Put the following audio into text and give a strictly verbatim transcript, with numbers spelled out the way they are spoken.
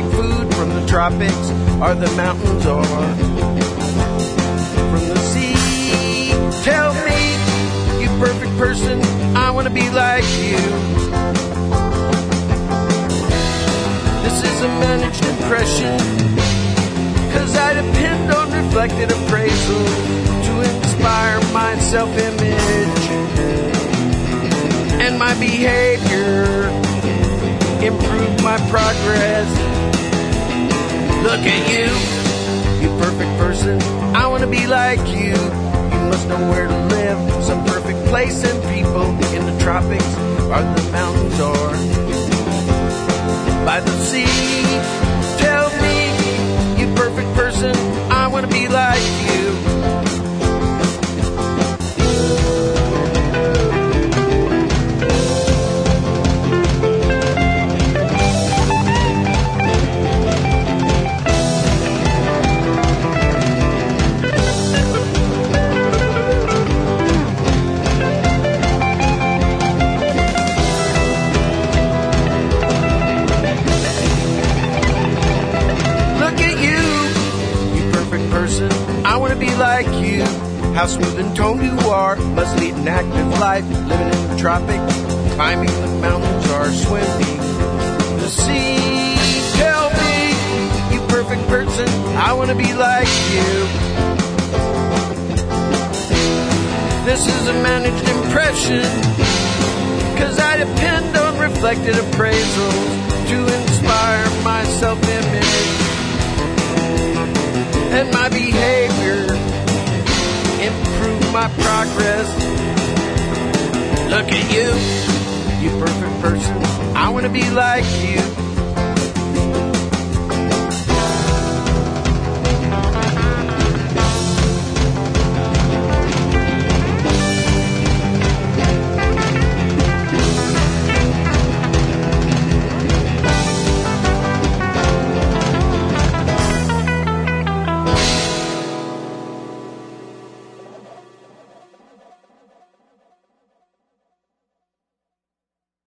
perfect food from the tropics or the mountains or from the sea. Tell me, you perfect person, I want to be like you. This is a managed impression, 'cause I depend on reflected appraisal to inspire my self-image and my behavior, improve my progress. Look at you, you perfect person, I want to be like you. You must know where to live, some perfect place and people in the tropics or the mountains or by the sea. Tell me, you perfect person, I want to be like you. I want to be like you. How smooth and toned you are. Must lead an active life, living in the tropics, climbing the mountains or swimming the sea. Tell me, you perfect person, I want to be like you. This is a managed impression, 'cause I depend on reflected appraisals to inspire my self-image and my behavior, improve my progress. Look at you, you perfect person, I want to be like you.